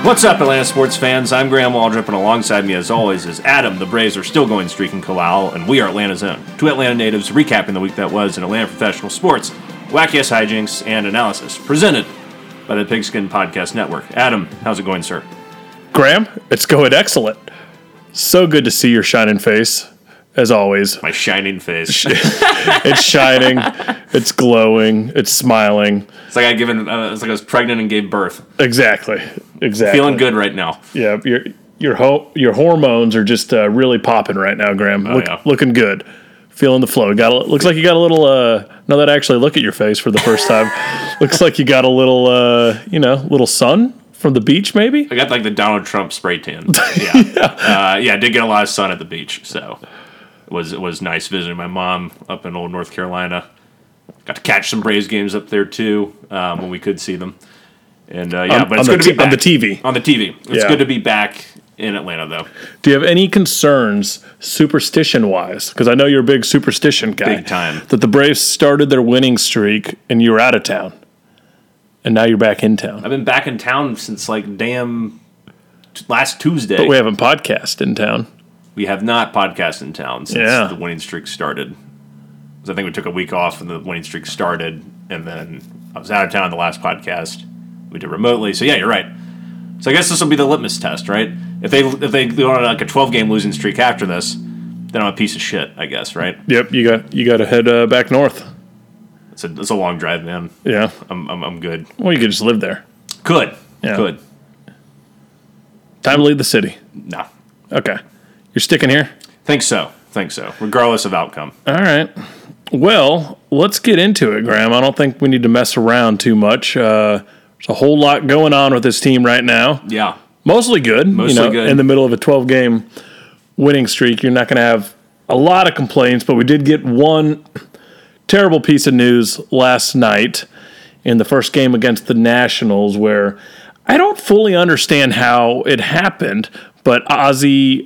What's up, Atlanta sports fans? I'm Graham Waldrop, and alongside me, as always, is Adam. The Braves are still going streak in Kallal, and we are Atlanta's own. Two Atlanta natives recapping the week that was in Atlanta professional sports, wacky-ass hijinks, and analysis. Presented by the Pigskin Podcast Network. Adam, how's it going, sir? Graham, it's going excellent. So good to see your shining face, as always. My shining face. It's shining, it's glowing, it's smiling. It's like it's like I was pregnant and gave birth. Exactly. Feeling good right now. Yeah, your hormones are just really popping right now, Graham. Looking good. Feeling the flow. Looks like you got a little. Now that I actually look at your face for the first time, looks like you got a little. Little sun from the beach, maybe. I got like the Donald Trump spray tan. Yeah, I did get a lot of sun at the beach, so it was nice visiting my mom up in old North Carolina. Got to catch some Braves games up there too when we could see them. And but it's good to be back. On the TV. On the TV. It's good to be back in Atlanta, though. Do you have any concerns, superstition-wise? Because I know you're a big superstition guy. Big time. That the Braves started their winning streak and you were out of town. And now you're back in town. I've been back in town since like damn last Tuesday. But we haven't podcast in town. We have not podcast in town since the winning streak started. Because I think we took a week off when the winning streak started, and then I was out of town the last podcast. We did remotely, so yeah, you're right. So I guess this will be the litmus test, right? If they go on like a 12-game losing streak after this, then I'm a piece of shit, I guess, right? Yep, you got to head back north. It's a long drive, man. Yeah, I'm good. Well, you could just live there. Could. Time to leave the city. No. Okay, you're sticking here. Think so. Regardless of outcome. All right. Well, let's get into it, Graham. I don't think we need to mess around too much. There's a whole lot going on with this team right now. Yeah. Mostly good. Good. In the middle of a 12-game winning streak, you're not going to have a lot of complaints, but we did get one terrible piece of news last night in the first game against the Nationals where I don't fully understand how it happened, but Ozzy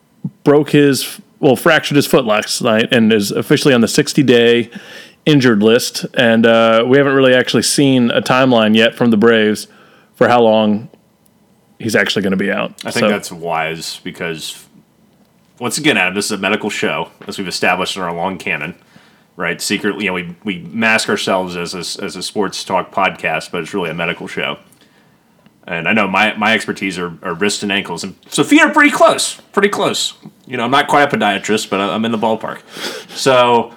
fractured his foot last night and is officially on the 60-day injured list. And we haven't really actually seen a timeline yet from the Braves for how long he's actually going to be out. I think that's wise because, once again, Adam, this is a medical show, as we've established in our long canon, right? Secretly, we mask ourselves as a sports talk podcast, but it's really a medical show. And I know my expertise are wrists and ankles, and so feet are pretty close. I'm not quite a podiatrist, but I'm in the ballpark. So,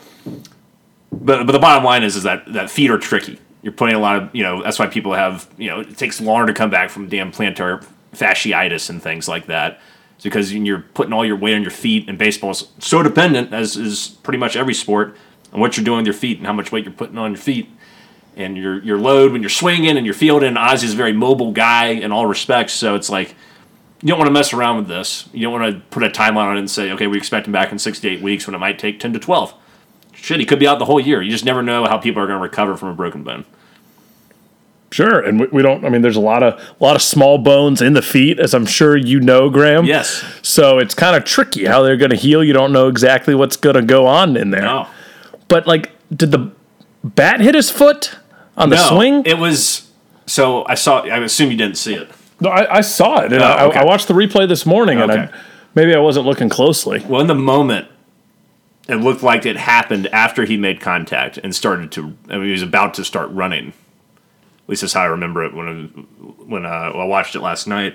but the bottom line is that feet are tricky. You're putting a lot of, that's why people have, it takes longer to come back from damn plantar fasciitis and things like that. It's because you're putting all your weight on your feet, and baseball is so dependent, as is pretty much every sport, on what you're doing with your feet and how much weight you're putting on your feet. And your load when you're swinging and you're fielding. And Ozzy's a very mobile guy in all respects, so it's like you don't want to mess around with this. You don't want to put a timeline on it and say, okay, we expect him back in 6 to 8 weeks when it might take 10 to 12. Shit, he could be out the whole year. You just never know how people are going to recover from a broken bone. Sure, and we don't. I mean, there's a lot of small bones in the feet, as I'm sure you know, Graham. Yes. So it's kind of tricky how they're going to heal. You don't know exactly what's going to go on in there. No. But did the bat hit his foot? On the swing? It was. So I assume you didn't see it. No, I saw it. And I watched the replay this morning, and maybe I wasn't looking closely. Well, in the moment, it looked like it happened after he made contact and started to. I mean, he was about to start running. At least that's how I remember it when I watched it last night.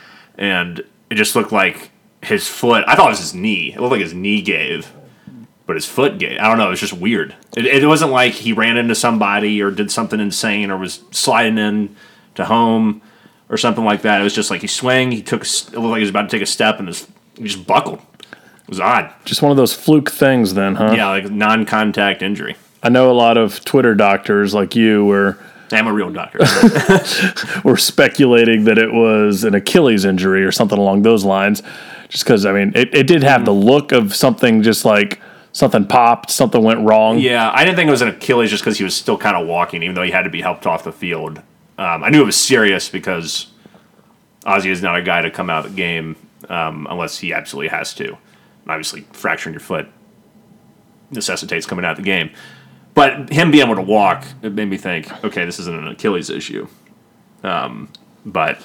And it just looked like his foot. I thought it was his knee. It looked like his knee gave. But his foot gave. I don't know. It was just weird. It wasn't like he ran into somebody or did something insane or was sliding in to home or something like that. It was just like he swung. It looked like he was about to take a step and he just buckled. It was odd. Just one of those fluke things then, huh? Yeah, like non-contact injury. I know a lot of Twitter doctors like you were... I'm a real doctor. were speculating that it was an Achilles injury or something along those lines. Just because, I mean, it did have the look of something just like... Something popped, something went wrong. Yeah, I didn't think it was an Achilles just because he was still kind of walking, even though he had to be helped off the field. I knew it was serious because Ozzy is not a guy to come out of the game unless he absolutely has to. And obviously, fracturing your foot necessitates coming out of the game. But him being able to walk, it made me think, okay, this isn't an Achilles issue. But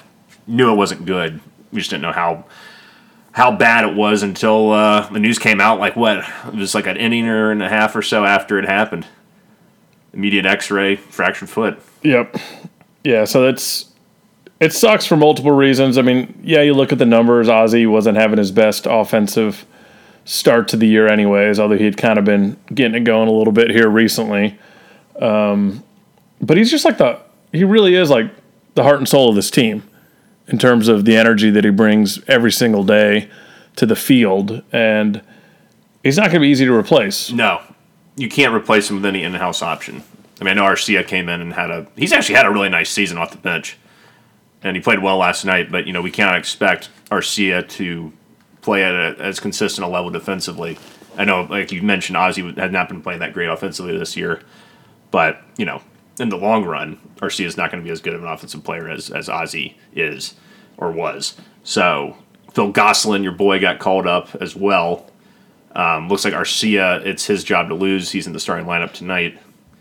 knew it wasn't good. We just didn't know how bad it was until the news came out. Like what? It was like an inning and a half or so after it happened. Immediate X-ray, fractured foot. Yep. Yeah. So it sucks for multiple reasons. I mean, yeah, you look at the numbers. Ozzie wasn't having his best offensive start to the year, anyways. Although he'd kind of been getting it going a little bit here recently. But he's just like he really is like the heart and soul of this team in terms of the energy that he brings every single day to the field. And he's not going to be easy to replace. No, you can't replace him with any in-house option. I mean, I know Arcia came in and he's actually had a really nice season off the bench. And he played well last night, but, we cannot expect Arcia to play at as consistent a level defensively. I know, like you mentioned, Ozzie had not been playing that great offensively this year. But, in the long run, Arcia is not going to be as good of an offensive player as Ozzie is or was. So, Phil Gosselin, your boy, got called up as well. Looks like Arcia, it's his job to lose. He's in the starting lineup tonight.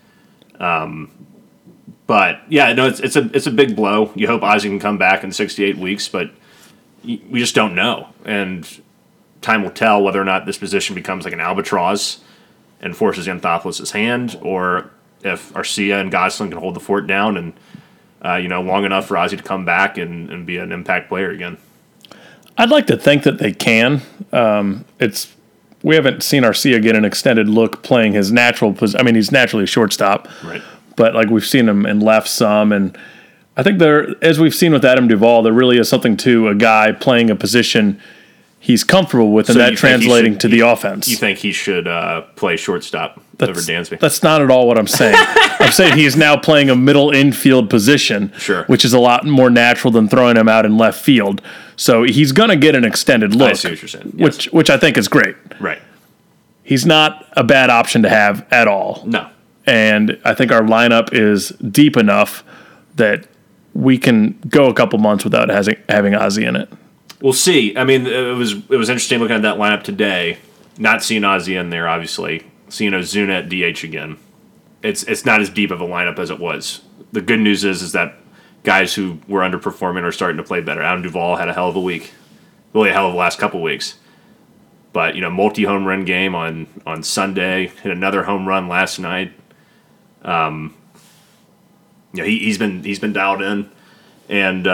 But, yeah, no, it's a big blow. You hope Ozzie can come back in 68 weeks, but we just don't know. And time will tell whether or not this position becomes like an albatross and forces Anthopoulos' hand, or if Arcia and Gosselin can hold the fort down and, long enough for Ozzie to come back and be an impact player again. I'd like to think that they can. We haven't seen Arcia get an extended look playing his natural position. I mean, he's naturally a shortstop. Right. But like we've seen him in left some, and I think as we've seen with Adam Duvall, there really is something to a guy playing a position he's comfortable with, and that translating to the offense. You think he should play shortstop over Dansby? That's not at all what I'm saying. I'm saying he's now playing a middle infield position, sure, which is a lot more natural than throwing him out in left field. So he's going to get an extended look. I see what you're saying. Yes. Which I think is great. Right. He's not a bad option to have at all. No. And I think our lineup is deep enough that we can go a couple months without having Ozzie in it. We'll see. I mean, it was interesting looking at that lineup today. Not seeing Ozzie in there, obviously. Seeing Ozuna at DH again. It's not as deep of a lineup as it was. The good news is that guys who were underperforming are starting to play better. Adam Duvall had a hell of a week. Really a hell of the last couple weeks. But, multi-home run game on Sunday. Hit another home run last night. He's been dialed in. And,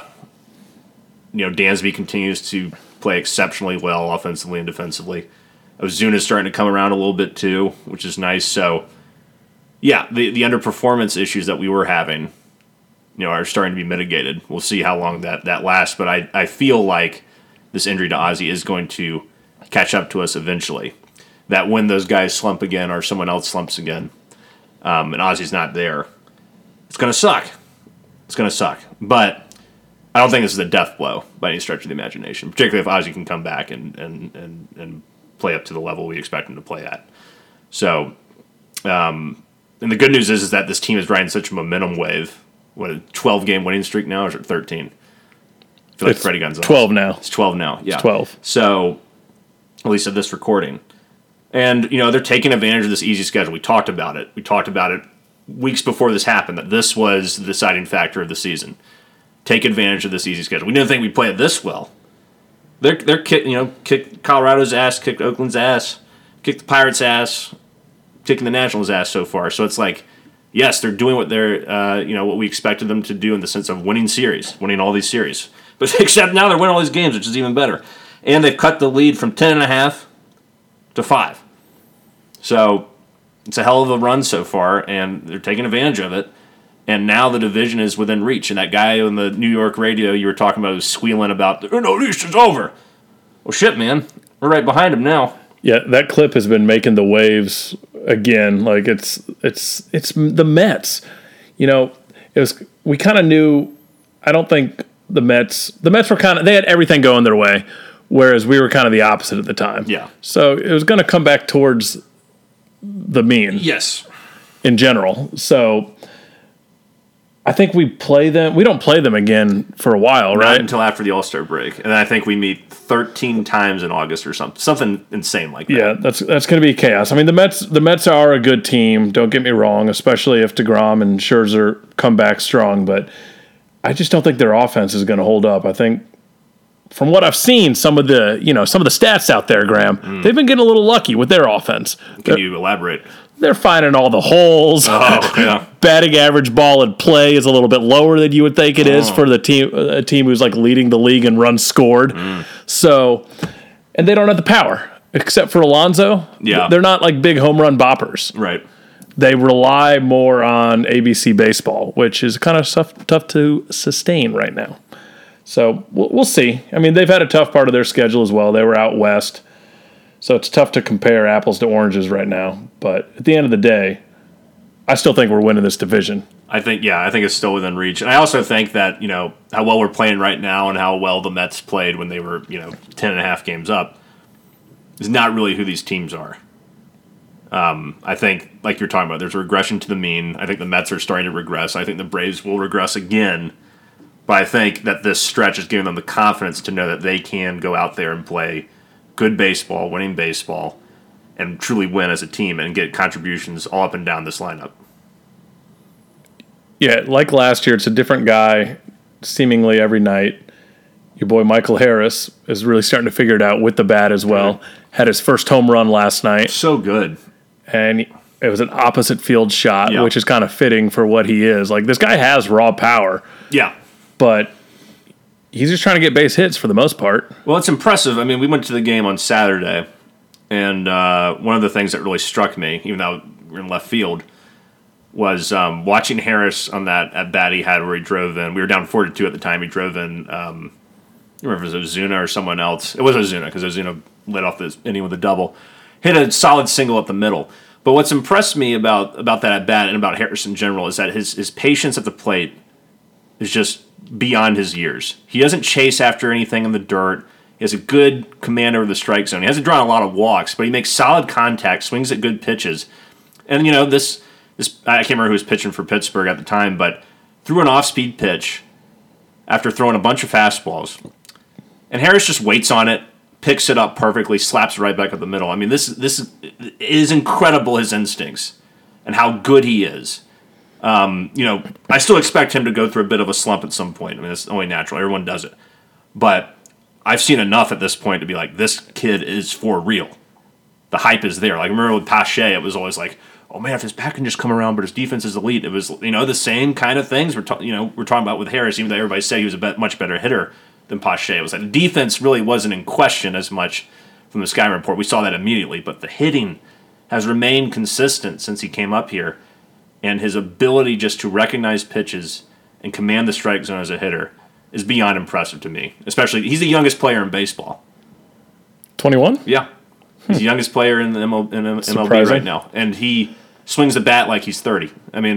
Dansby continues to play exceptionally well offensively and defensively. Ozuna's starting to come around a little bit too, which is nice. So, yeah, the underperformance issues that we were having, are starting to be mitigated. We'll see how long that lasts. But I feel like this injury to Ozzie is going to catch up to us eventually. That when those guys slump again or someone else slumps again, and Ozzie's not there, it's going to suck. It's going to suck. But I don't think this is a death blow by any stretch of the imagination, particularly if Ozzie can come back and play up to the level we expect him to play at. So, and the good news is that this team is riding such a momentum wave. What, a 12-game winning streak now, or is it 13? I feel like Freddie Gonzalez. 12 now. It's 12 now, yeah. It's 12. So, at least at this recording. And, they're taking advantage of this easy schedule. We talked about it. We talked about it weeks before this happened, that this was the deciding factor of the season. Take advantage of this easy schedule. We didn't think we'd play it this well. They're kicked Colorado's ass, kicked Oakland's ass, kicked the Pirates' ass, kicking the Nationals' ass so far. So it's like, yes, they're doing what they're what we expected them to do in the sense of winning all these series. But except now they're winning all these games, which is even better. And they've cut the lead from 10.5 to 5. So it's a hell of a run so far, and they're taking advantage of it. And now the division is within reach. And that guy on the New York radio you were talking about was squealing about, no, this is over. Well, shit, man. We're right behind him now. Yeah, that clip has been making the waves again. Like, it's the Mets. We kind of knew, I don't think the Mets were they had everything going their way, whereas we were kind of the opposite at the time. Yeah. So it was going to come back towards the mean. Yes. In general. So I think we don't play them again for a while, right? Not until after the All-Star break. And I think we meet 13 times in August or something insane like that. Yeah, that's going to be chaos. I mean, the Mets are a good team, don't get me wrong, especially if DeGrom and Scherzer come back strong, but I just don't think their offense is going to hold up. I think from what I've seen, some of the stats out there, Graham, they've been getting a little lucky with their offense. Can you elaborate? They're finding all the holes. Oh, yeah. Batting average ball in play is a little bit lower than you would think it is for the team, a team who's like leading the league in runs scored. So, and they don't have the power except for Alonso. Yeah. They're not like big home run boppers. Right. They rely more on ABC baseball, which is kind of tough to sustain right now. So we'll see. I mean, they've had a tough part of their schedule as well. They were out west. So it's tough to compare apples to oranges right now. But at the end of the day, I still think we're winning this division. I think it's still within reach. And I also think that, how well we're playing right now and how well the Mets played when they were, 10.5 games up is not really who these teams are. I think, like you're talking about, there's a regression to the mean. I think the Mets are starting to regress. I think the Braves will regress again. But I think that this stretch is giving them the confidence to know that they can go out there and play good baseball, winning baseball, and truly win as a team and get contributions all up and down this lineup. Yeah, like last year, it's a different guy seemingly every night. Your boy Michael Harris is really starting to figure it out with the bat as well. Had his first home run last night. So good. And it was an opposite field shot, which is kind of fitting for what he is. Like, this guy has raw power. Yeah. But he's just trying to get base hits for the most part. Well, it's impressive. I mean, we went to the game on Saturday, and one of the things that really struck me, even though we're in left field, was watching Harris on that at bat he had where he drove in. We were down 4-2 at the time. He drove in, I don't remember if it was Ozuna or someone else. It was Ozuna because Ozuna lit off the inning with a double. Hit a solid single up the middle. But what's impressed me about that at bat and about Harris in general is that his patience at the plate is just beyond his years. He doesn't chase after anything in the dirt. He has a good command over the strike zone. He hasn't drawn a lot of walks, but he makes solid contact, swings at good pitches. And, this I can't remember who was pitching for Pittsburgh at the time, but threw an off-speed pitch after throwing a bunch of fastballs. And Harris just waits on it, picks it up perfectly, slaps it right back up the middle. I mean, this is incredible, his instincts, and how good he is. I still expect him to go through a bit of a slump at some point. I mean, it's only natural. Everyone does it. But I've seen enough at this point to be like, this kid is for real. The hype is there. Like, remember with Pache, it was always like, oh, man, if his back can just come around, but his defense is elite. It was, the same kind of things we're talking about with Harris, even though everybody said he was a much better hitter than Pache. It was like the defense really wasn't in question as much from the Sky report. We saw that immediately. But the hitting has remained consistent since he came up here. And his ability just to recognize pitches and command the strike zone as a hitter is beyond impressive to me. Especially, he's the youngest player in baseball. 21? Yeah. He's the youngest player in the MLB right now. And he swings the bat like he's 30. I mean,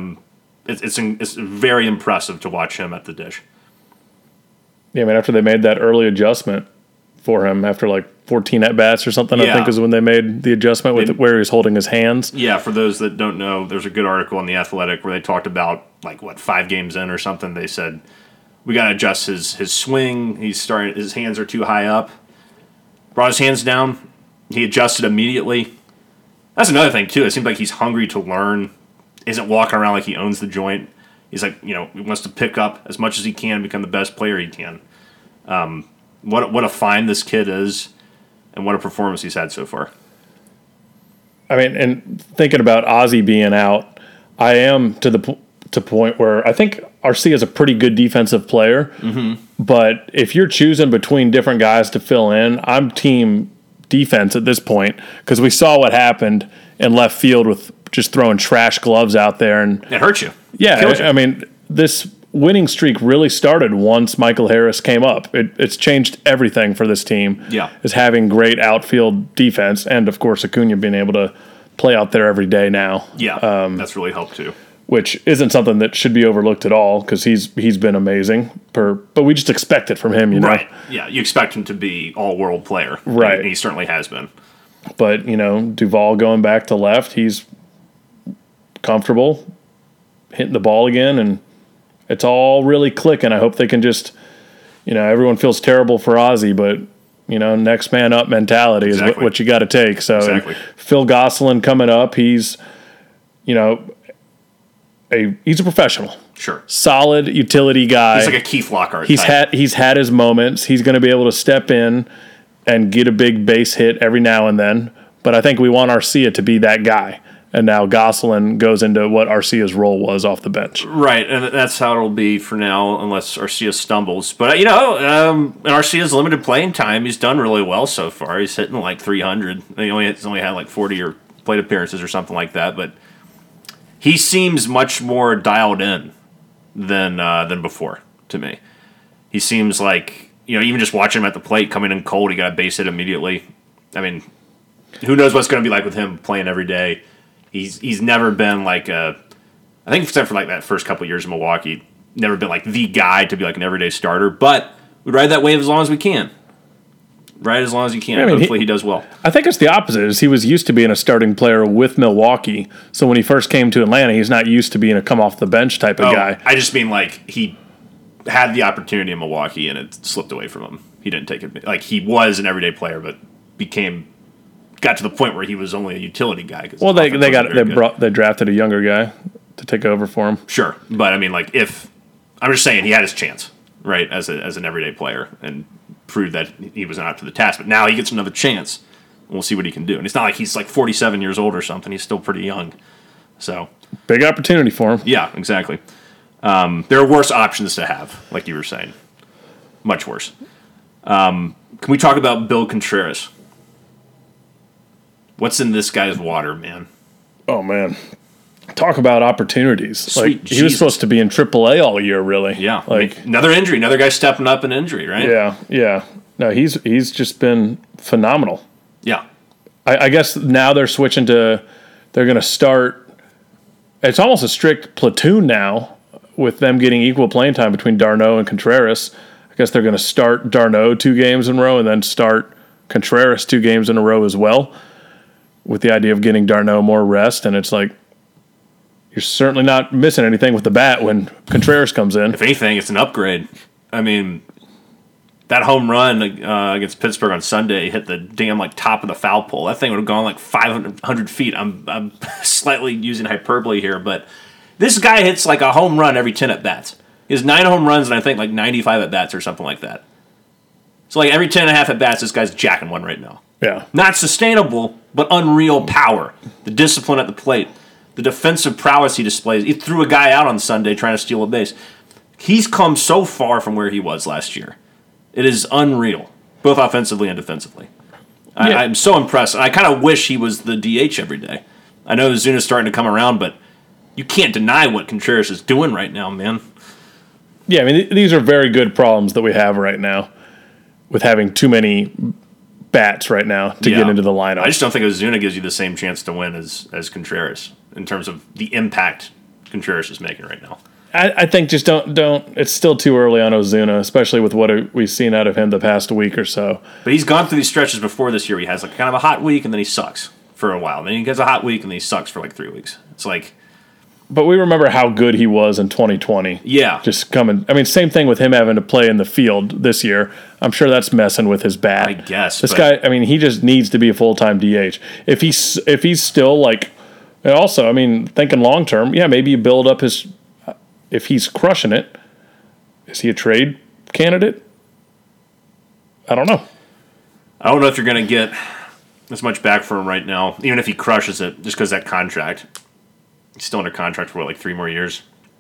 it's very impressive to watch him at the dish. Yeah, I mean, after they made that early adjustment for him, after like 14 at-bats or something, I think is when they made the adjustment with where he was holding his hands. Yeah, for those that don't know, there's a good article in The Athletic where they talked about, 5 games in or something. They said, we got to adjust his swing. His hands are too high up. Brought his hands down. He adjusted immediately. That's another thing, too. It seems like he's hungry to learn. Isn't walking around like he owns the joint. He's like, he wants to pick up as much as he can, become the best player he can. What a find this kid is, and what a performance he's had so far. I mean, and thinking about Ozzie being out, I am to the point where I think Arcia is a pretty good defensive player. Mm-hmm. But if you're choosing between different guys to fill in, I'm team defense at this point because we saw what happened in left field with just throwing trash gloves out there, and it hurt you. Yeah, I mean, this winning streak really started once Michael Harris came up. It's changed everything for this team. Yeah, is having great outfield defense, and of course Acuna being able to play out there every day now. Yeah, that's really helped too. Which isn't something that should be overlooked at all because he's been amazing. But we just expect it from him, Right. Yeah, you expect him to be all-world player. Right. And he certainly has been. But, Duvall going back to left, he's comfortable hitting the ball again, and it's all really clicking. I hope they can just, everyone feels terrible for Ozzie, but, next man up mentality is what you got to take. So exactly. Phil Gosselin coming up, he's, he's a professional. Sure. Solid utility guy. He's like a Keith Lockhart type. He's had his moments. He's going to be able to step in and get a big base hit every now and then. But I think we want Arcia to be that guy. And now Gosselin goes into what Arcia's role was off the bench. Right, and that's how it'll be for now, unless Arcia stumbles. But, in Arcia's limited playing time, he's done really well so far. He's hitting like 300. He's only had like 40 or plate appearances or something like that. But he seems much more dialed in than before to me. He seems like, even just watching him at the plate, coming in cold, he got a base hit immediately. I mean, who knows what's going to be like with him playing every day. He's never been like I think except for like that first couple of years in Milwaukee, never been like the guy to be like an everyday starter. But we ride that wave as long as we can. Ride as long as you can. Hopefully he does well. I think it's the opposite. Is he was used to being a starting player with Milwaukee. So when he first came to Atlanta, he's not used to being a come off the bench type of guy. I just mean like he had the opportunity in Milwaukee and it slipped away from him. He didn't take it. Like he was an everyday player, but got to the point where he was only a utility guy. Well, they drafted a younger guy to take over for him. Sure, but I mean, like I'm just saying he had his chance, right, as an everyday player and proved that he was not up to the task. But now he gets another chance, and we'll see what he can do. And it's not like he's like 47 years old or something. He's still pretty young. So big opportunity for him. Yeah, exactly. There are worse options to have, like you were saying, much worse. Can we talk about Bill Contreras? What's in this guy's water, man? Oh, man. Talk about opportunities. Sweet he was supposed to be in AAA all year, really. Yeah. Another injury. Another guy stepping up in injury, right? Yeah. No, he's just been phenomenal. Yeah. I guess now they're switching to – they're going to start – it's almost a strict platoon now with them getting equal playing time between d'Arnaud and Contreras. I guess they're going to start d'Arnaud 2 games in a row and then start Contreras 2 games in a row as well, with the idea of getting d'Arnaud more rest. And it's like, you're certainly not missing anything with the bat when Contreras comes in. If anything, it's an upgrade. I mean, that home run against Pittsburgh on Sunday hit the damn top of the foul pole. That thing would have gone like 500 feet. I'm slightly using hyperbole here, but this guy hits like a home run every 10 at bats. He has 9 home runs and I think like 95 at bats or something like that. So like every 10 and a half at bats, this guy's jacking one right now. Yeah. Not sustainable, but unreal power. The discipline at the plate. The defensive prowess he displays. He threw a guy out on Sunday trying to steal a base. He's come so far from where he was last year. It is unreal, both offensively and defensively. Yeah. I'm so impressed. I kind of wish he was the DH every day. I know Zuna's starting to come around, but you can't deny what Contreras is doing right now, man. Yeah, I mean, these are very good problems that we have right now with having too many bats right now to get into the lineup. I just don't think Ozuna gives you the same chance to win as Contreras in terms of the impact Contreras is making right now. I think just don't. It's still too early on Ozuna, especially with what we've seen out of him the past week or so. But he's gone through these stretches before this year. He has like kind of a hot week and then he sucks for a while. Then he gets a hot week and then he sucks for like 3 weeks. It's like. But we remember how good he was in 2020. Yeah. Just coming. I mean, same thing with him having to play in the field this year. I'm sure that's messing with his bat. I guess. This guy, I mean, he just needs to be a full-time DH. If he's still like, and also, I mean, thinking long-term, yeah, maybe you build up his, if he's crushing it, is he a trade candidate? I don't know. I don't know if you're going to get as much back for him right now, even if he crushes it, just because that contract. He's still under contract for, like 3 more years?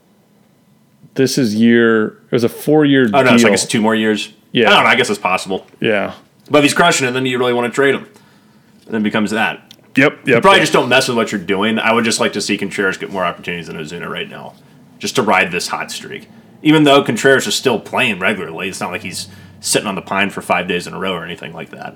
It was a 4-year deal. Oh, no, so I guess 2 more years? Yeah. I don't know, I guess it's possible. Yeah. But if he's crushing it, then you really want to trade him. And then it becomes that. Yep. You probably just don't mess with what you're doing. I would just like to see Contreras get more opportunities than Ozuna right now, just to ride this hot streak. Even though Contreras is still playing regularly, it's not like he's sitting on the pine for 5 days in a row or anything like that.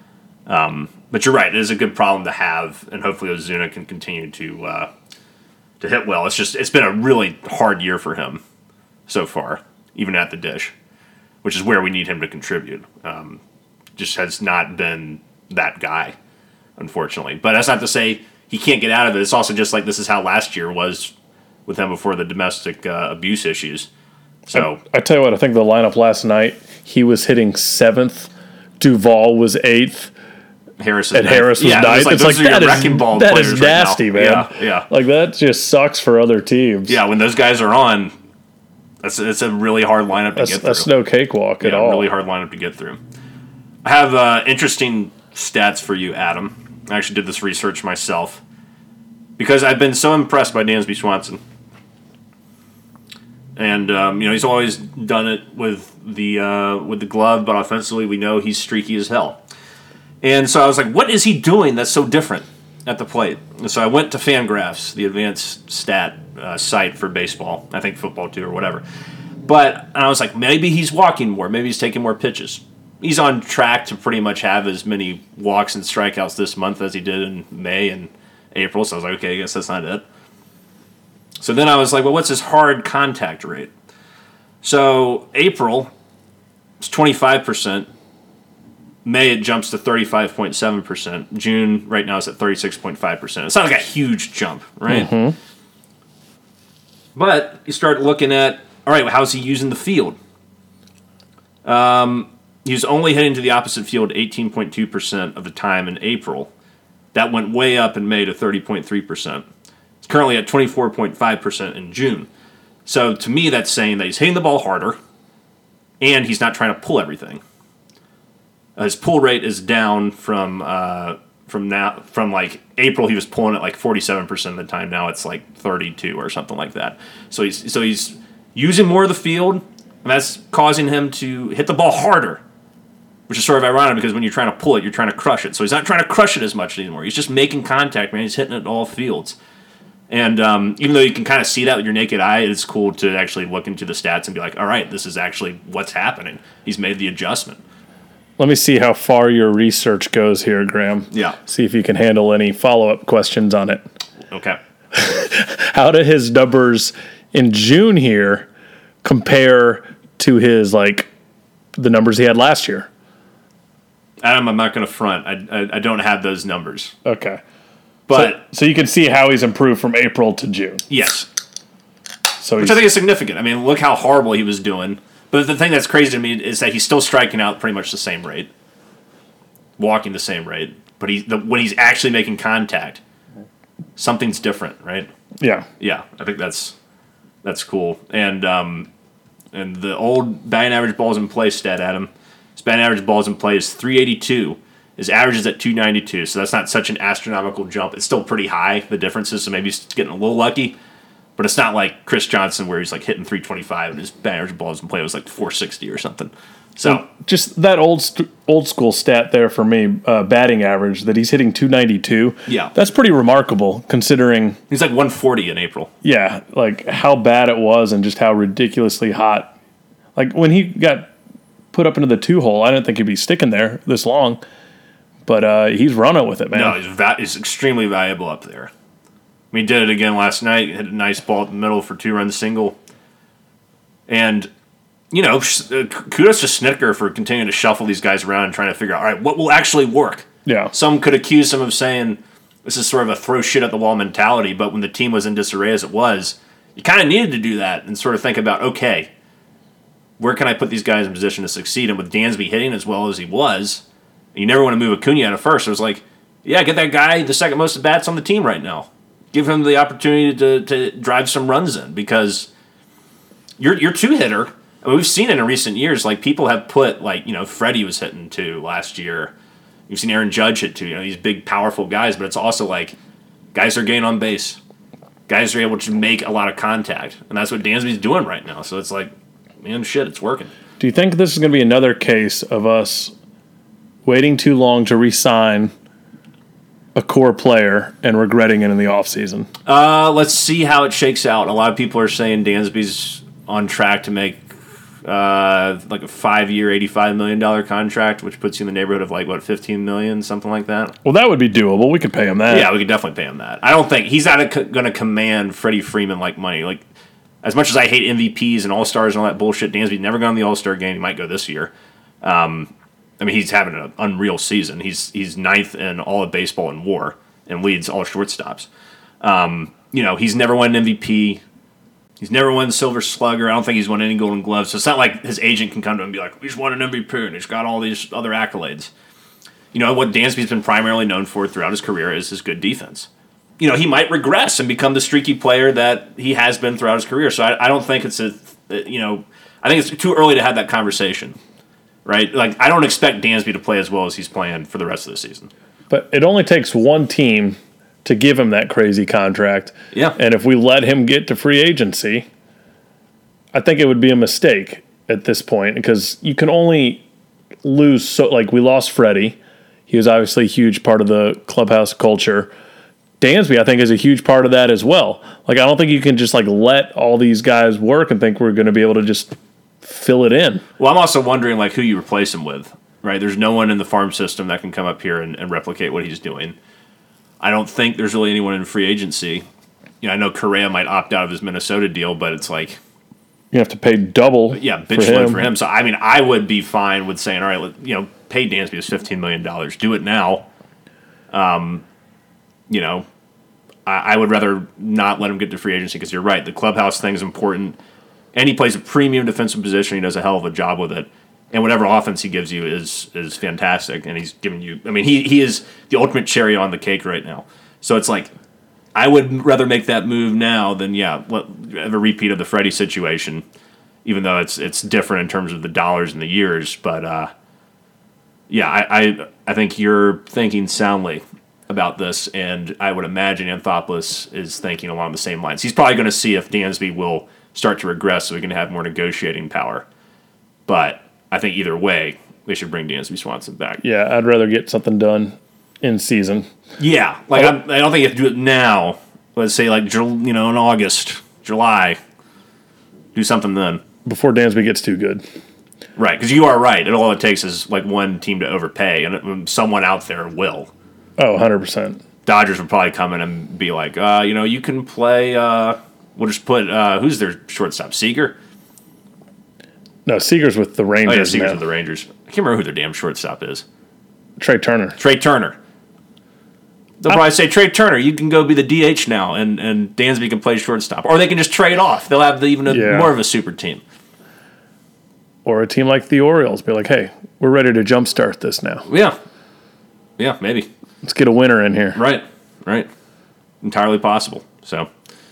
But you're right, it is a good problem to have, and hopefully Ozuna can continue to hit well. It's been a really hard year for him so far, even at the dish, which is where we need him to contribute. Just has not been that guy, unfortunately. But that's not to say he can't get out of it. It's also just like this is how last year was with him before the domestic abuse issues. So I tell you what, I think the lineup last night, he was hitting 7th, Duvall was 8th. Harris was 9th. It's like that is nasty, right man. Yeah. Like that just sucks for other teams. Yeah, when those guys are on, It's a really hard lineup to get through. That's no cakewalk at all. Really hard lineup to get through. I have interesting stats for you, Adam. I actually did this research myself because I've been so impressed by Dansby Swanson. And he's always done it with the glove, but offensively we know he's streaky as hell. And so I was like, what is he doing that's so different at the plate? And so I went to Fangraphs, the advanced stat site for baseball, I think football too or whatever. But I was like, maybe he's walking more, maybe he's taking more pitches. He's on track to pretty much have as many walks and strikeouts this month as he did in May and April. So I was like, okay, I guess that's not it. So then I was like, well, what's his hard contact rate? So April, it's 25%. May, it jumps to 35.7%. June, right now, is at 36.5%. It's not like a huge jump, right? Mm-hmm. But you start looking at, all right, how's he using the field? He was only hitting to the opposite field 18.2% of the time in April. That went way up in May to 30.3%. It's currently at 24.5% in June. So to me, that's saying that he's hitting the ball harder, and he's not trying to pull everything. His pull rate is down from like April. He was pulling it like 47% of the time. Now it's like 32 or something like that. So he's using more of the field, and that's causing him to hit the ball harder, which is sort of ironic because when you're trying to pull it, you're trying to crush it. So he's not trying to crush it as much anymore. He's just making contact, man. He's hitting it all fields. And even though you can kind of see that with your naked eye, it's cool to actually look into the stats and be like, all right, this is actually what's happening. He's made the adjustment. Let me see how far your research goes here, Graham. Yeah. See if you can handle any follow-up questions on it. Okay. How do his numbers in June here compare to his, the numbers he had last year? Adam, I'm not going to front. I don't have those numbers. Okay. But so you can see how he's improved from April to June. Yes. So which I think is significant. I mean, look how horrible he was doing. But the thing that's crazy to me is that he's still striking out pretty much the same rate, walking the same rate. But when he's actually making contact, something's different, right? Yeah. Yeah, I think that's cool. And the old batting average balls in play stat, Adam, his batting average balls in play is 382. His average is at 292, so that's not such an astronomical jump. It's still pretty high, the differences, so maybe he's getting a little lucky. But it's not like Chris Johnson where he's like hitting 325 and his batting average balls in play was like 460 or something. So just that old school stat there for me, batting average, that he's hitting 292. Yeah. That's pretty remarkable considering... He's like 140 in April. Yeah, like how bad it was and just how ridiculously hot. Like when he got put up into the 2-hole, I didn't think he'd be sticking there this long. But he's running with it, man. No, he's extremely valuable up there. I mean, he did it again last night. Hit a nice ball at the middle for 2-run single. And, kudos to Snitker for continuing to shuffle these guys around and trying to figure out, all right, what will actually work? Yeah. Some could accuse him of saying this is sort of a throw shit at the wall mentality, but when the team was in disarray as it was, you kind of needed to do that and sort of think about, okay, where can I put these guys in position to succeed? And with Dansby hitting as well as he was, you never want to move Acuna out of first. It was like, yeah, get that guy the second most at bats on the team right now. Give him the opportunity to drive some runs in because your two-hitter, I mean, we've seen it in recent years, like people have put, Freddie was hitting 2 last year. You've seen Aaron Judge hit 2, these big, powerful guys, but it's also like guys are getting on base. Guys are able to make a lot of contact, and that's what Dansby's doing right now. So it's like, man, shit, it's working. Do you think this is going to be another case of us waiting too long to re-sign a core player and regretting it in the offseason? Let's see how it shakes out. A lot of people are saying Dansby's on track to make like a 5-year, $85 million contract, which puts you in the neighborhood of $15 million, something like that. Well, that would be doable. We could pay him that. Yeah, we could definitely pay him that. I don't think he's not going to command Freddie Freeman like money. Like, as much as I hate MVPs and All-Stars and all that bullshit, Dansby's never gone to the All-Star game. He might go this year. I mean, he's having an unreal season. He's 9th in all of baseball in WAR and leads all shortstops. He's never won an MVP. He's never won the Silver Slugger. I don't think he's won any Golden Gloves. So it's not like his agent can come to him and be like, he's won an MVP and he's got all these other accolades. What Dansby's been primarily known for throughout his career is his good defense. He might regress and become the streaky player that he has been throughout his career. So I don't think it's a I think it's too early to have that conversation, right? Like, I don't expect Dansby to play as well as he's playing for the rest of the season. But it only takes one team to give him that crazy contract. Yeah. And if we let him get to free agency, I think it would be a mistake at this point because you can only lose so like we lost Freddie. He was obviously a huge part of the clubhouse culture. Dansby, I think, is a huge part of that as well. Like, I don't think you can just like let all these guys work and think we're going to be able to just fill it in. Well, I'm also wondering like who you replace him with, right? There's no one in the farm system that can come up here and replicate what he's doing. I don't think there's really anyone in free agency. I know Correa might opt out of his Minnesota deal, but it's like you have to pay double. Yeah, bitch money for him. So I mean, I would be fine with saying, all right, pay Dansby this $15 million. Do it now. I would rather not let him get to free agency because you're right. The clubhouse thing is important. And he plays a premium defensive position. He does a hell of a job with it. And whatever offense he gives you is fantastic. And he's giving you – I mean, he is the ultimate cherry on the cake right now. So it's like I would rather make that move now than, have a repeat of the Freddie situation, even though it's different in terms of the dollars and the years. But, I think you're thinking soundly about this, and I would imagine Anthopoulos is thinking along the same lines. He's probably going to see if Dansby will start to regress so he can have more negotiating power. But I think either way, they should bring Dansby Swanson back. Yeah, I'd rather get something done in season. Yeah, I don't think you have to do it now. Let's say in August, July. Do something then. Before Dansby gets too good. Right, because you are right. All it takes is like one team to overpay, and someone out there will. Oh, 100%. Dodgers would probably come in and be like, you can play, we'll just put, who's their shortstop, Seager? No, Seager's with the Rangers. Oh, yeah, Seager's with the Rangers. I can't remember who their damn shortstop is. Trey Turner. They'll probably say, Trey Turner, you can go be the DH now, and Dansby can play shortstop. Or they can just trade off. They'll have more of a super team. Or a team like the Orioles be like, hey, we're ready to jumpstart this now. Yeah, maybe. Let's get a winner in here. Right. Entirely possible. So,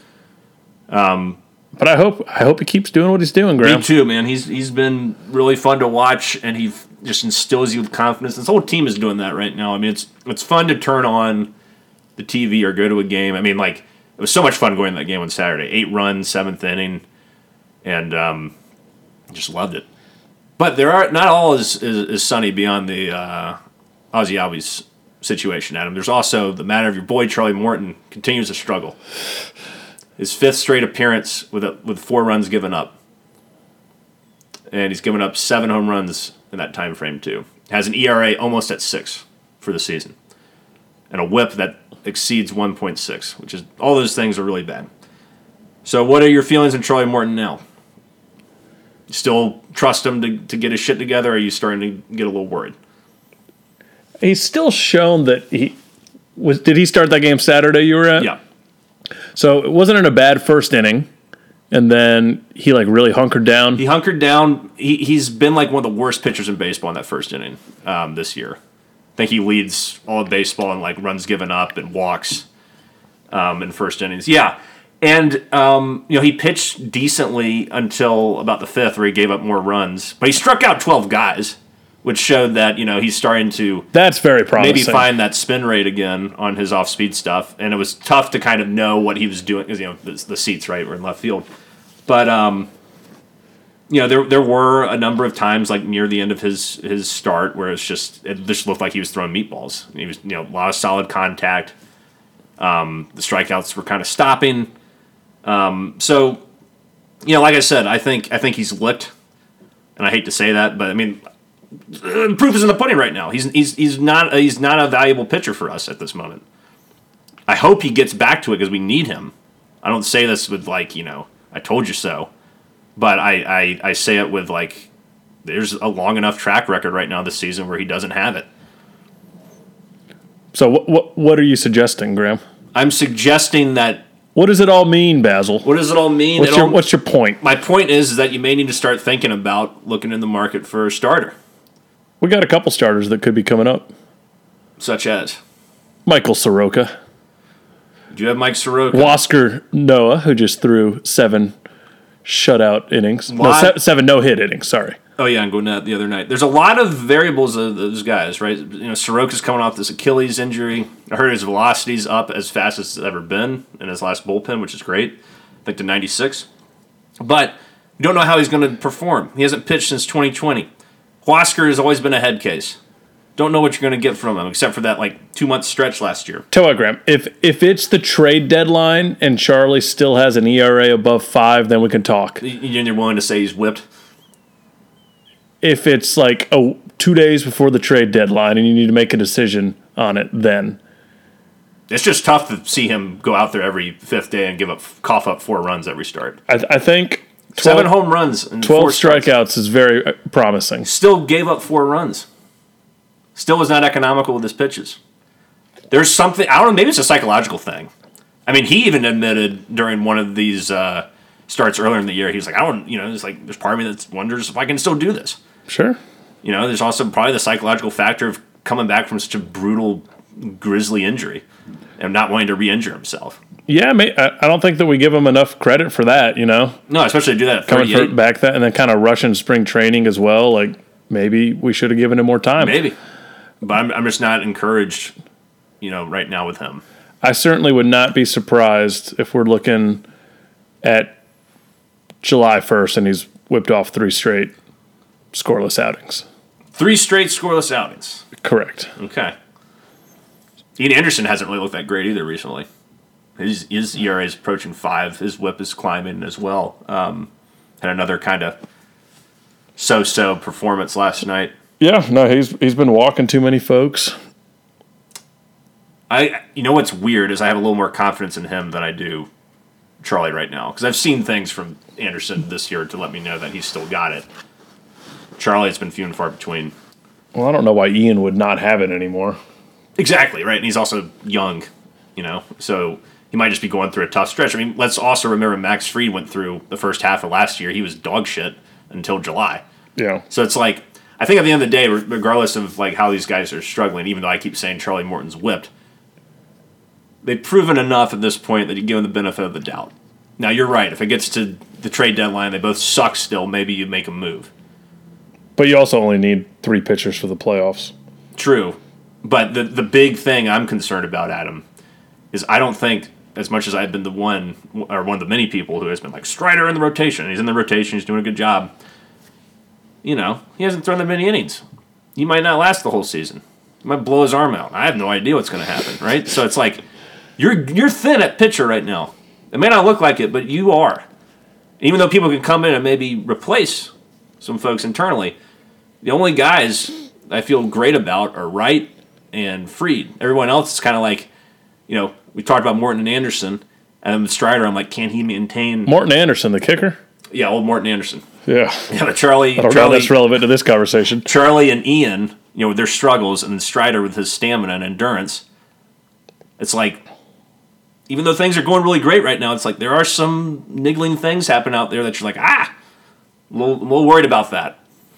but I hope he keeps doing what he's doing, Graham. Me too, man. He's been really fun to watch, and he just instills you with confidence. This whole team is doing that right now. I mean, it's fun to turn on the TV or go to a game. I mean, like, it was so much fun going to that game on Saturday. 8 runs, 7th inning, and just loved it. But not all is sunny beyond the Ozzie Albies situation, Adam. There's also the matter of your boy Charlie Morton continues to struggle. His 5th straight appearance with 4 runs given up, and he's given up 7 home runs in that time frame too. Has an ERA almost at 6 for the season, and a WHIP that exceeds 1.6, which is all those things are really bad. So, what are your feelings on Charlie Morton now? You still trust him to get his shit together, or are you starting to get a little worried? He's still shown that he was. Did he start that game Saturday you were at? Yeah. So it wasn't in a bad first inning, and then he really hunkered down. He hunkered down. He's been like one of the worst pitchers in baseball in that first inning this year. I think he leads all of baseball in runs given up and walks in first innings. Yeah. And, he pitched decently until about the 5th where he gave up more runs. But he struck out 12 guys, which showed that, he's starting to That's very promising. maybe find that spin rate again on his off-speed stuff. And it was tough to kind of know what he was doing because, the seats, right, were in left field. But, there were a number of times near the end of his start where it just looked like he was throwing meatballs. He was, a lot of solid contact. The strikeouts were kind of stopping. So, like I said, I think he's licked, and I hate to say that, but I mean, the proof is in the pudding right now. He's not a valuable pitcher for us at this moment. I hope he gets back to it because we need him. I don't say this with I told you so, but I say it with there's a long enough track record right now this season where he doesn't have it. So what are you suggesting, Graham? I'm suggesting that. What does it all mean, Basil? What does it all mean? What's your point? My point is that you may need to start thinking about looking in the market for a starter. We got a couple starters that could be coming up. Such as? Michael Soroka. Do you have Mike Soroka? Wasker Noah, who just threw 7 shutout innings. Lot- 7 no-hit innings, sorry. Oh, yeah, and Gwinnett the other night. There's a lot of variables of those guys, right? Soroka's coming off this Achilles injury. I heard his velocity's up as fast as it's ever been in his last bullpen, which is great. I think to 96. But you don't know how he's going to perform. He hasn't pitched since 2020. Huascar has always been a head case. Don't know what you're going to get from him, except for that 2-month stretch last year. Tell what, Graham, if it's the trade deadline and Charlie still has an ERA above 5, then we can talk. You're willing to say he's whipped? If it's 2 days before the trade deadline and you need to make a decision on it, then it's just tough to see him go out there every 5th day and cough up 4 runs every start. I think 7 home runs and 12 4 strikeouts is very promising. Still gave up 4 runs. Still was not economical with his pitches. There's something, I don't know, maybe it's a psychological thing. I mean, he even admitted during one of these starts earlier in the year, he was like, there's part of me that wonders if I can still do this. Sure. There's also probably the psychological factor of coming back from such a brutal, grisly injury and not wanting to re-injure himself. Yeah, I don't think that we give him enough credit for that, No, especially to do that at 38. Coming back that and then kind of rushing spring training as well. Maybe we should have given him more time. Maybe. But I'm just not encouraged, right now with him. I certainly would not be surprised if we're looking at July 1st and he's whipped off 3 straight scoreless outings. 3 straight scoreless outings. Correct. Okay. Ian Anderson hasn't really looked that great either recently. His ERA is approaching 5. His whip is climbing as well. Had another kind of so-so performance last night. Yeah, no, he's been walking too many folks. What's weird is I have a little more confidence in him than I do Charlie right now, because I've seen things from Anderson this year to let me know that he's still got it. Charlie, it's been few and far between. Well, I don't know why Ian would not have it anymore. Exactly, right? And he's also young, so he might just be going through a tough stretch. I mean, let's also remember Max Fried went through the first half of last year. He was dog shit until July. Yeah. So it's I think at the end of the day, regardless of how these guys are struggling, even though I keep saying Charlie Morton's whipped, they've proven enough at this point that you give them the benefit of the doubt. Now, you're right. If it gets to the trade deadline, they both suck still, maybe you make a move. But you also only need 3 pitchers for the playoffs. True. But the big thing I'm concerned about, Adam, is I don't think, as much as I've been one of the many people who has been Strider in the rotation, he's in the rotation, he's doing a good job. He hasn't thrown that many innings. He might not last the whole season. He might blow his arm out. I have no idea what's going to happen, right? So it's you're thin at pitcher right now. It may not look like it, but you are. Even though people can come in and maybe replace some folks internally, the only guys I feel great about are Wright and Fried. Everyone else is kind of we talked about Morton and Anderson, and Strider, I'm can he maintain... Morton Anderson, the kicker? Yeah, old Morton Anderson. Yeah. Yeah, but Charlie... I don't know if that's relevant to this conversation. Charlie and Ian, with their struggles, and Strider with his stamina and endurance, it's even though things are going really great right now, it's there are some niggling things happening out there that you're a little worried about that.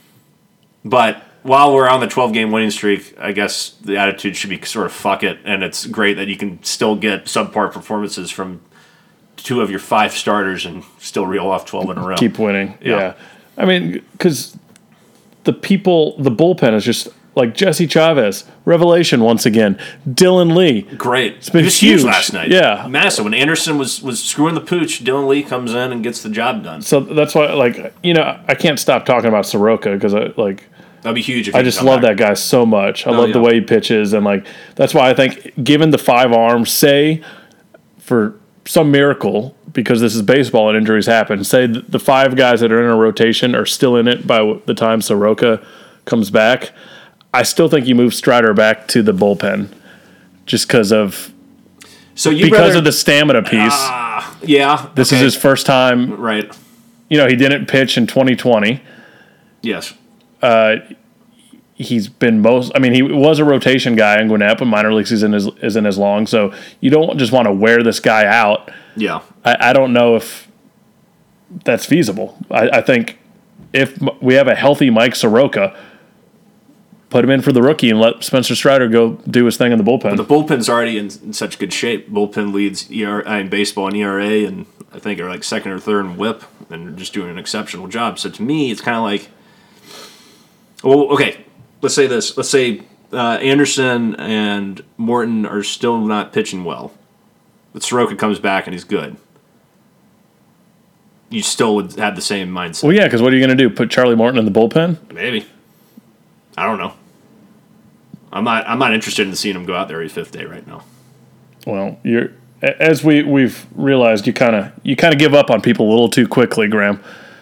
But while we're on the 12-game winning streak, I guess the attitude should be sort of fuck it, and it's great that you can still get subpar performances from 2 of your 5 starters and still reel off 12 in a row. Keep winning. Yeah. I mean, because the bullpen is just Jesse Chavez, revelation once again. Dylan Lee. Great. It's been he was huge last night. Yeah. Massive. When Anderson was screwing the pooch, Dylan Lee comes in and gets the job done. So that's why, I can't stop talking about Soroka because that'd be huge. If I just love that guy so much. I love the way he pitches, and that's why I think given the 5 arms, say for some miracle, because this is baseball and injuries happen, say the 5 guys that are in a rotation are still in it by the time Soroka comes back, I still think you move Strider back to the bullpen just because of the stamina piece. Yeah. This is his first time. Right. He didn't pitch in 2020. Yes. He's been he was a rotation guy in Gwinnett, but minor league season isn't as long, so you don't just want to wear this guy out. Yeah. I don't know if that's feasible. I think if we have a healthy Mike Soroka, put him in for the rookie and let Spencer Strider go do his thing in the bullpen. But the bullpen's already in such good shape. Bullpen leads in baseball and ERA, and I think, are like second or third in WHIP and are just doing an exceptional job. So to me, it's kind of like, well, okay, let's say this. Let's say Anderson and Morton are still not pitching well, but Soroka comes back and he's good. You still would have the same mindset. Well, yeah, because what are you going to do? Put Charlie Morton in the bullpen? Maybe. I don't know. I'm not interested in seeing him go out there every fifth day right now. Well, as we've realized, you kind of give up on people a little too quickly, Graham.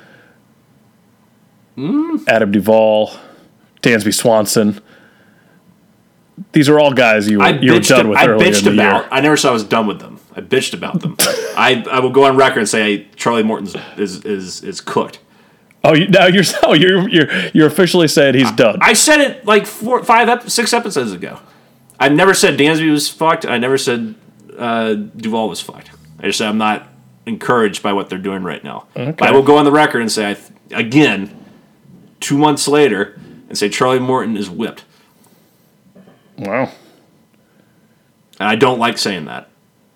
Adam Duvall, Dansby Swanson. These are all guys you were done with earlier in the year. I never said I was done with them. I bitched about them. I will go on record and say Charlie Morton is cooked. Oh, you're officially saying he's done. I said it like 6 episodes ago. I never said Dansby was fucked. I never said Duvall was fucked. I just said I'm not encouraged by what they're doing right now. Okay. But I will go on the record and say again, 2 months later, and say Charlie Morton is whipped. Wow. And I don't like saying that.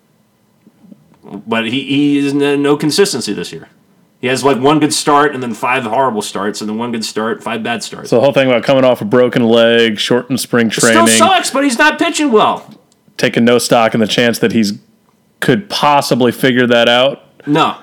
But he is no consistency this year. He has like one good start and then 5 horrible starts and then one good start, 5 bad starts. So the whole thing about coming off a broken leg, shortened spring training. It still sucks, but he's not pitching well. Taking no stock in the chance that he's could possibly figure that out. No.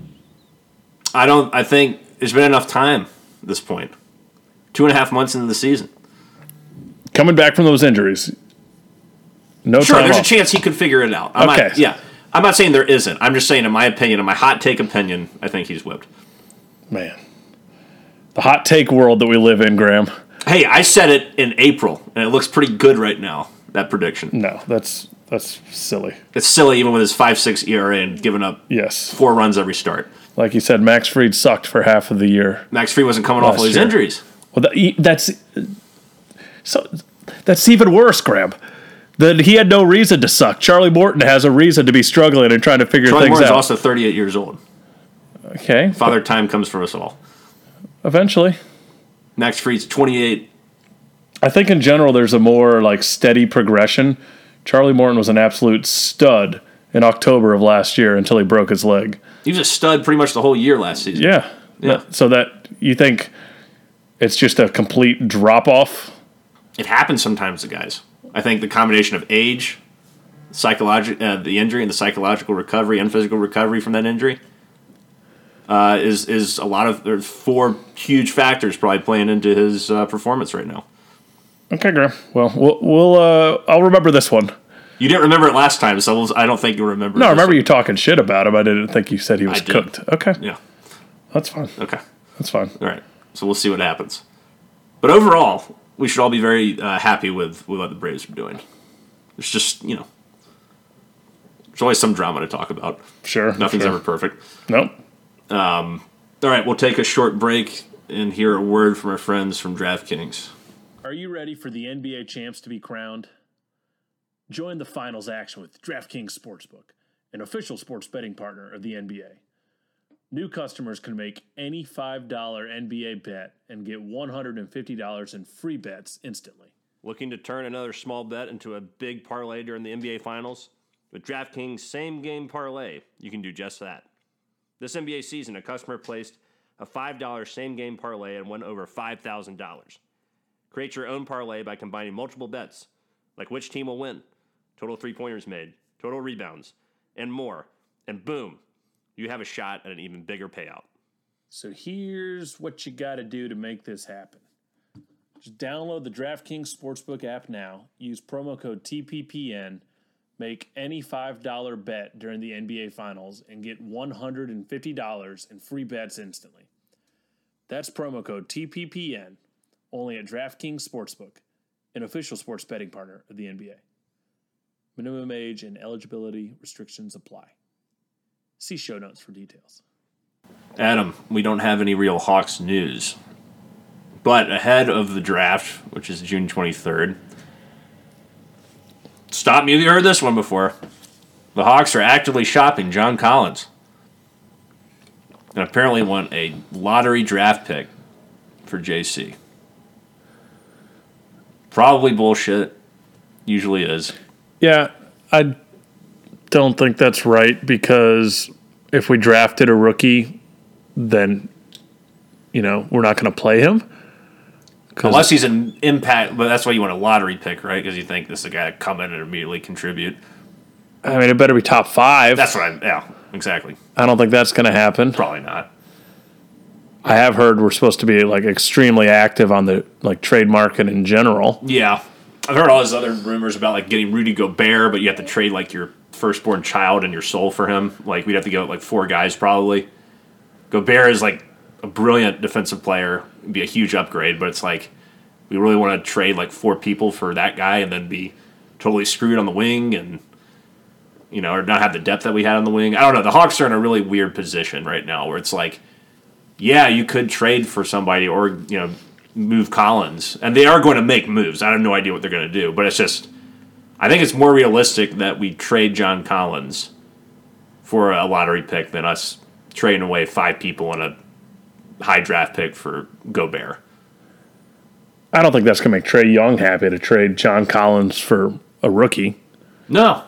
I think there's been enough time at this point. 2.5 months into the season. Coming back from those injuries. No sure, time there's off. a chance he could figure it out. I'm not saying there isn't. I'm just saying, in my opinion, in my hot take opinion, I think he's whipped. Man. The hot take world that we live in, Graham. Hey, I said it in April, and it looks pretty good right now, that prediction. No, that's silly. It's silly even with his 5.6 ERA and giving up 4 runs every start. Like you said, Max Fried sucked for half of the year. Max Fried wasn't coming off all these injuries. Well, that's even worse, Graham. That he had no reason to suck. Charlie Morton has a reason to be struggling and trying to figure things out. Charlie Morton's also 38 years old. Okay. Father Time comes for us all. Eventually. Max Fried's 28. I think in general there's a more like steady progression. Charlie Morton was an absolute stud in October of last year until he broke his leg. He was a stud pretty much the whole year last season. Yeah. So that you think it's just a complete drop-off? It happens sometimes to guys. I think the combination of age, the injury, and the psychological recovery and physical recovery from that injury is a lot of. There's 4 huge factors probably playing into his performance right now. Okay, Graham. Well, I'll remember this one. You didn't remember it last time, so I don't think you'll remember. No, I remember you talking shit about him. I didn't think you said he was cooked. Okay. Yeah. That's fine. Okay. That's fine. All right. So we'll see what happens. But overall, we should all be very happy with what the Braves are doing. It's just, there's always some drama to talk about. Sure. Nothing's ever perfect. Nope. All right, we'll take a short break and hear a word from our friends from DraftKings. Are you ready for the NBA champs to be crowned? Join the finals action with DraftKings Sportsbook, an official sports betting partner of the NBA. New customers can make any $5 NBA bet and get $150 in free bets instantly. Looking to turn another small bet into a big parlay during the NBA Finals? With DraftKings Same Game Parlay, you can do just that. This NBA season, a customer placed a $5 Same Game Parlay and won over $5,000. Create your own parlay by combining multiple bets, like which team will win, total three-pointers made, total rebounds, and more. And boom, you have a shot at an even bigger payout. So here's what you got to do to make this happen. Just download the DraftKings Sportsbook app now, use promo code TPPN, make any $5 bet during the NBA Finals, and get $150 in free bets instantly. That's promo code TPPN, only at DraftKings Sportsbook, an official sports betting partner of the NBA. Minimum age and eligibility restrictions apply. See show notes for details. Adam, we don't have any real Hawks news. But ahead of the draft, which is June 23rd, stop me if you heard this one before. The Hawks are actively shopping John Collins. And apparently want a lottery draft pick for JC. Probably bullshit. Usually is. Yeah, I don't think that's right because if we drafted a rookie, then, we're not going to play him. Unless he's an impact, but that's why you want a lottery pick, right? Because you think this is a guy to come in and immediately contribute. I mean, it better be top 5. That's what exactly. I don't think that's going to happen. Probably not. I have heard we're supposed to be extremely active on the trade market in general. Yeah. I've heard all these other rumors about getting Rudy Gobert, but you have to trade your firstborn child and your soul for him. We'd have to go 4 guys probably. Gobert is a brilliant defensive player. It'd be a huge upgrade, but it's we really want to trade 4 people for that guy and then be totally screwed on the wing and or not have the depth that we had on the wing. I don't know. The Hawks are in a really weird position right now where it's yeah, you could trade for somebody or move Collins, and they are going to make moves. I have no idea what they're going to do, but it's just I think it's more realistic that we trade John Collins for a lottery pick than us trading away 5 people and a high draft pick for Gobert. I don't think that's going to make Trae Young happy to trade John Collins for a rookie. No.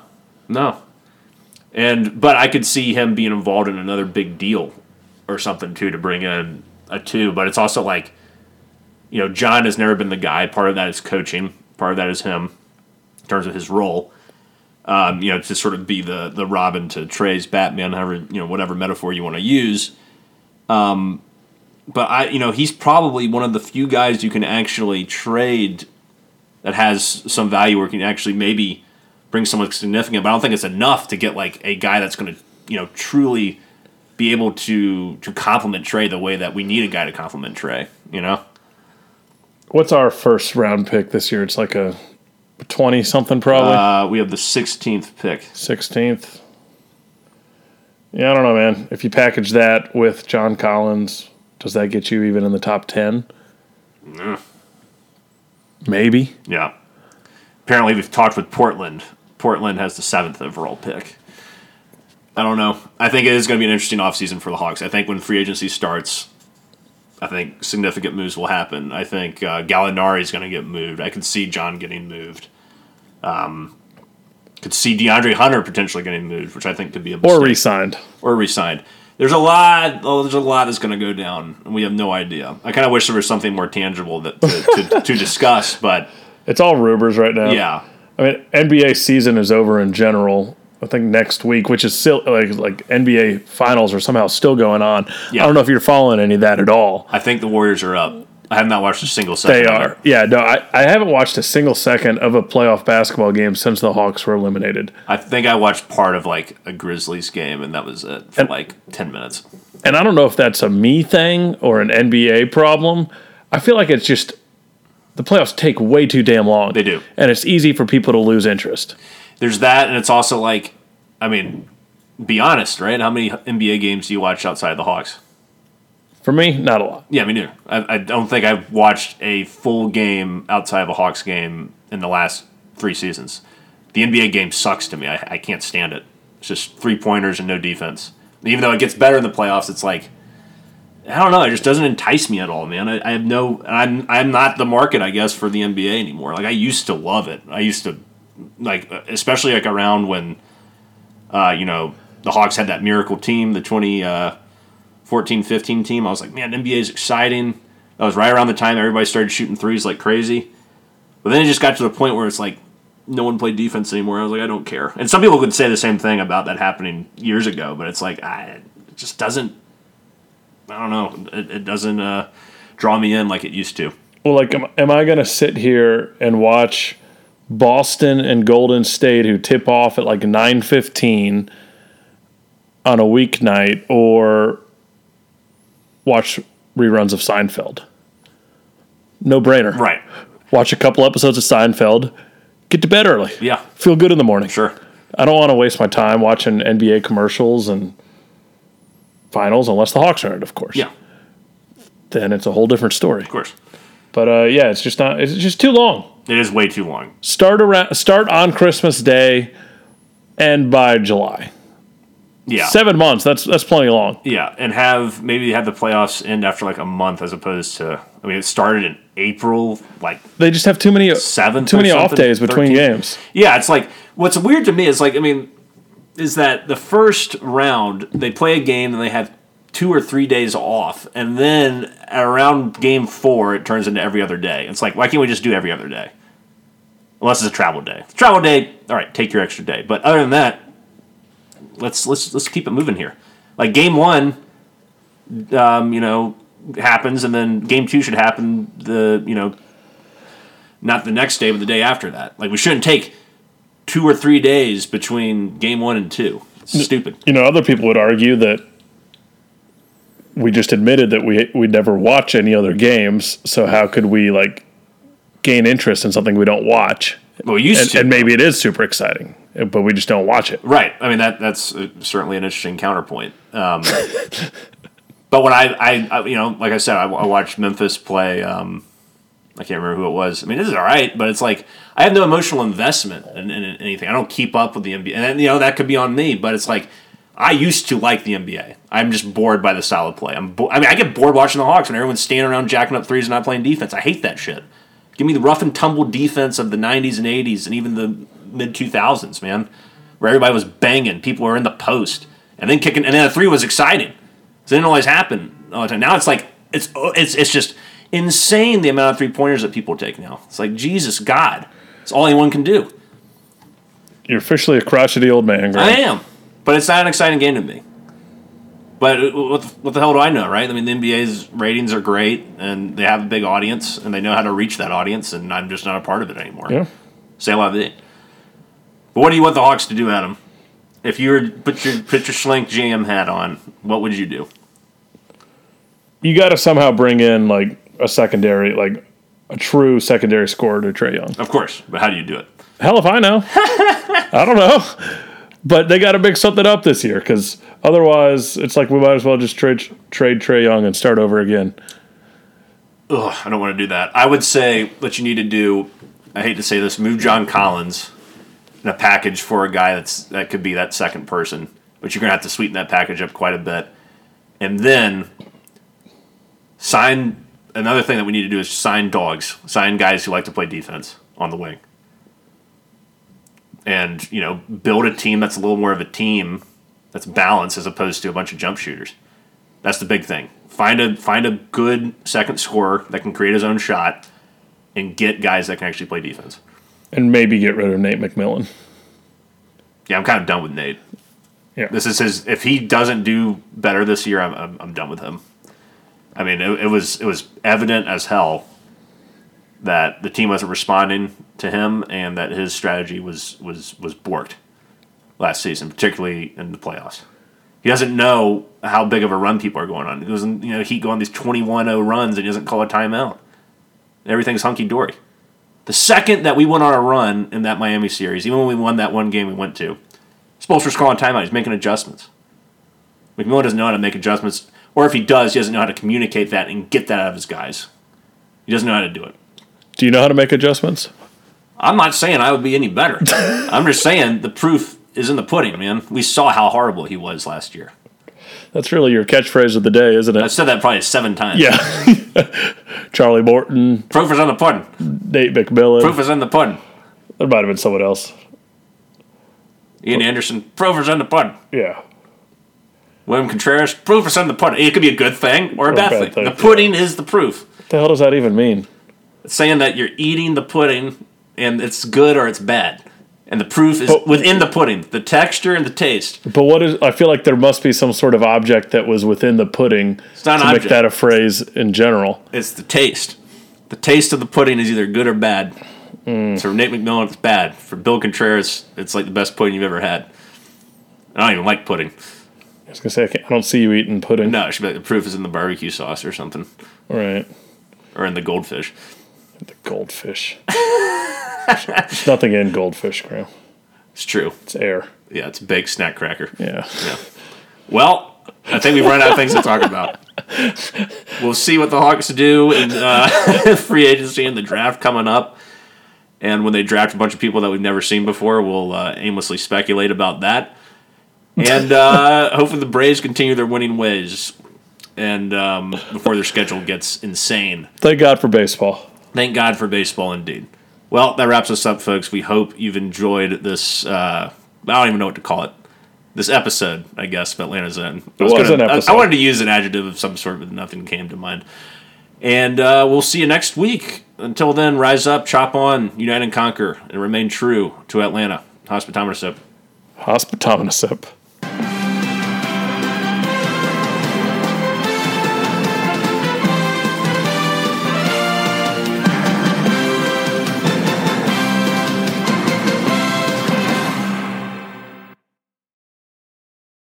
But I could see him being involved in another big deal or something too to bring in a 2. But it's also John has never been the guy. Part of that is coaching. Part of that is him in terms of his role. To sort of be the Robin to Trae's Batman, however whatever metaphor you want to use. But he's probably one of the few guys you can actually trade that has some value where you can actually maybe bring someone significant. But I don't think it's enough to get a guy that's going to truly be able to complement Trae the way that we need a guy to complement Trae. What's our first round pick this year? It's a 20 something probably. We have the 16th pick. 16th. Yeah, I don't know, man. If you package that with John Collins, does that get you even in the top 10? Yeah. Maybe. Yeah. Apparently, we've talked with Portland. Portland has the 7th overall pick. I don't know. I think it is going to be an interesting offseason for the Hawks. I think when free agency starts, I think significant moves will happen. I think Gallinari is going to get moved. I could see John getting moved. Could see DeAndre Hunter potentially getting moved, which I think could be a mistake. Or re-signed. There's a lot that's going to go down, and we have no idea. I kind of wish there was something more tangible to discuss, but it's all rumors right now. Yeah. I mean, NBA season is over in general. I think next week, which is still like NBA finals are somehow still going on. Yeah. I don't know if you're following any of that at all. I think the Warriors are up. I have not watched a single second. They are. Yeah, no, I haven't watched a single second of a playoff basketball game since the Hawks were eliminated. I think I watched part of a Grizzlies game, and that was it for 10 minutes. And I don't know if that's a me thing or an NBA problem. I feel like it's just the playoffs take way too damn long. They do. And it's easy for people to lose interest. There's that, and it's also be honest, right? How many NBA games do you watch outside of the Hawks? For me, not a lot. Yeah, me neither. I don't think I've watched a full game outside of a Hawks game in the last 3 seasons. The NBA game sucks to me. I can't stand it. It's just 3-pointers and no defense. Even though it gets better in the playoffs, it's I don't know. It just doesn't entice me at all, man. I have no. I'm not the market, I guess, for the NBA anymore. I used to love it. I used to especially around when, the Hawks had that miracle team, the 2014-15 team. I was like, man, NBA is exciting. That was right around the time everybody started shooting threes like crazy. But then it just got to the point where it's no one played defense anymore. I was like, I don't care. And some people could say the same thing about that happening years ago, but it's it just doesn't. I don't know. It doesn't draw me in like it used to. Well, am I going to sit here and watch Boston and Golden State, who tip off at 9:15 on a weeknight, or watch reruns of Seinfeld? No brainer. Right. Watch a couple episodes of Seinfeld. Get to bed early. Yeah. Feel good in the morning. Sure. I don't want to waste my time watching NBA commercials and finals, unless the Hawks are in it, of course. Yeah. Then it's a whole different story. Of course. But it's just too long. It is way too long. Start on Christmas Day, end by July. Yeah. 7 months. That's plenty long. Yeah, and have the playoffs end after a month as opposed to. It started in April. They just have too many off days between 13. games. Yeah, it's what's weird to me is is that the first round they play a game and they have 2 or 3 days off, and then around game 4 it turns into every other day. It's like, why can't we just do every other day? Unless it's a travel day. Travel day, all right, take your extra day. But other than that, let's keep it moving here. Like game 1, happens, and then game 2 should happen not the next day, but the day after that. Like we shouldn't take 2 or 3 days between game 1 and 2. It's stupid. Other people would argue that we just admitted that we never watch any other games, so how could we gain interest in something we don't watch? Well, we used to. And maybe it is super exciting, but we just don't watch it. Right. I mean, that's certainly an interesting counterpoint. But when I like I said, I watched Memphis play. I can't remember who it was. I mean, this is all right, but it's like I have no emotional investment in anything. I don't keep up with the NBA, and that could be on me. But it's like I used to like the NBA. I'm just bored by the style of play. I get bored watching the Hawks when everyone's standing around jacking up threes and not playing defense. I hate that shit. Give me the rough and tumble defense of the 90s and 80s and even the mid-2000s, man, where everybody was banging. People were in the post. And then kicking. And then a three was exciting. So it didn't always happen all the time. Now it's like, it's just insane the amount of three-pointers that people take now. It's like, Jesus, God. It's all anyone can do. You're officially a crotchety old man, Graham. I am. But it's not an exciting game to me. But what the hell do I know, right? I mean, the NBA's ratings are great, and they have a big audience, and they know how to reach that audience, and I'm just not a part of it anymore. Yeah. C'est la vie. But what do you want the Hawks to do, Adam? If you were to put your Schlink GM hat on, what would you do? You got to somehow bring in, a secondary, a true secondary scorer to Trae Young. Of course, but how do you do it? Hell if I know. I don't know. But they got to mix something up this year, because otherwise it's like we might as well just trade Trae Young and start over again. Ugh, I don't want to do that. I would say what you need to do, I hate to say this, move John Collins in a package for a guy that could be that second person, but you're going to have to sweeten that package up quite a bit. And then another thing that we need to do is sign guys who like to play defense on the wing. And, build a team that's a little more of a team that's balanced as opposed to a bunch of jump shooters. That's the big thing. Find a good second scorer that can create his own shot and get guys that can actually play defense. And maybe get rid of Nate McMillan. Yeah, I'm kind of done with Nate. Yeah. This is if he doesn't do better this year, I'm done with him. I mean, it was evident as hell that the team wasn't responding to him and that his strategy was borked last season, particularly in the playoffs. He doesn't know how big of a run people are going on. He doesn't, Heat go on these 21-0 runs and he doesn't call a timeout. Everything's hunky-dory. The second that we went on a run in that Miami series, even when we won that one game we went to, Spoelstra's calling timeout. He's making adjustments. McMillan doesn't know how to make adjustments, or if he does, he doesn't know how to communicate that and get that out of his guys. He doesn't know how to do it. Do you know how to make adjustments? I'm not saying I would be any better. I'm just saying the proof is in the pudding, man. We saw how horrible he was last year. That's really your catchphrase of the day, isn't it? I've said that probably 7 times. Yeah. Charlie Morton. Proof is in the pudding. Nate McMillan. Proof is in the pudding. There might have been someone else. Ian Anderson. Proof is in the pudding. Yeah. William Contreras. Proof is in the pudding. It could be a good thing or a bad thing. The pudding is the proof. What the hell does that even mean? It's saying that you're eating the pudding and it's good or it's bad. And the proof is within the pudding, the texture and the taste. But I feel like there must be some sort of object that was within the pudding to make that a phrase in general. It's the taste. The taste of the pudding is either good or bad. So for Nate McMillan, it's bad. For Bill Contreras, it's like the best pudding you've ever had. I don't even like pudding. I was going to say, I don't see you eating pudding. No, it should be like the proof is in the barbecue sauce or something. All right. Or in the goldfish. The goldfish. There's nothing in goldfish, Graham. It's true. It's air. Yeah, it's a baked snack cracker. Yeah. Well, I think we've run out of things to talk about. We'll see what the Hawks do in free agency and the draft coming up. And when they draft a bunch of people that we've never seen before, we'll aimlessly speculate about that. And hopefully the Braves continue their winning ways and before their schedule gets insane. Thank God for baseball. Thank God for baseball, indeed. Well, that wraps us up, folks. We hope you've enjoyed this. I don't even know what to call it. this episode, I guess, of Atlanta's in. It was an episode. I wanted to use an adjective of some sort, but nothing came to mind. And we'll see you next week. Until then, rise up, chop on, unite and conquer, and remain true to Atlanta. Hospitometer sip. Hospitometer sip.